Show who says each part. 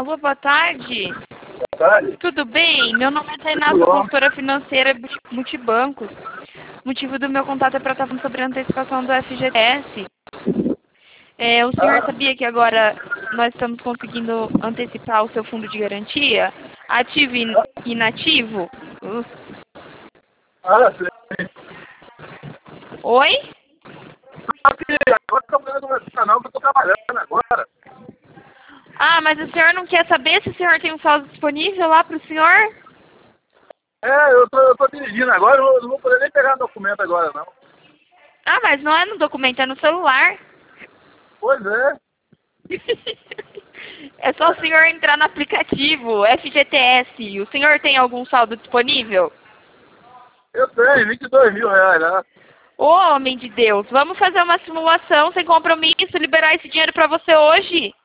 Speaker 1: Alô, boa tarde.
Speaker 2: Boa tarde.
Speaker 1: Tudo bem? Meu nome é Tainá, sou consultora financeira multibancos. O motivo do meu contato é para estar falando sobre a antecipação do FGTS. O senhor sabia que agora nós estamos conseguindo antecipar o seu fundo de garantia? Ativo e inativo?
Speaker 2: Sim.
Speaker 1: Oi?
Speaker 2: Agora estou fazendo um canal que eu estou trabalhando agora.
Speaker 1: Ah, mas o senhor não quer saber se o senhor tem um saldo disponível lá para o senhor?
Speaker 2: Eu tô dirigindo agora, eu não vou poder nem pegar documento agora, não.
Speaker 1: Ah, mas não é no documento, é no celular.
Speaker 2: Pois é.
Speaker 1: É só o senhor entrar no aplicativo FGTS. O senhor tem algum saldo disponível?
Speaker 2: Eu tenho R$ 22.000, né?
Speaker 1: Ô, homem de Deus, vamos fazer uma simulação sem compromisso, liberar esse dinheiro para você hoje?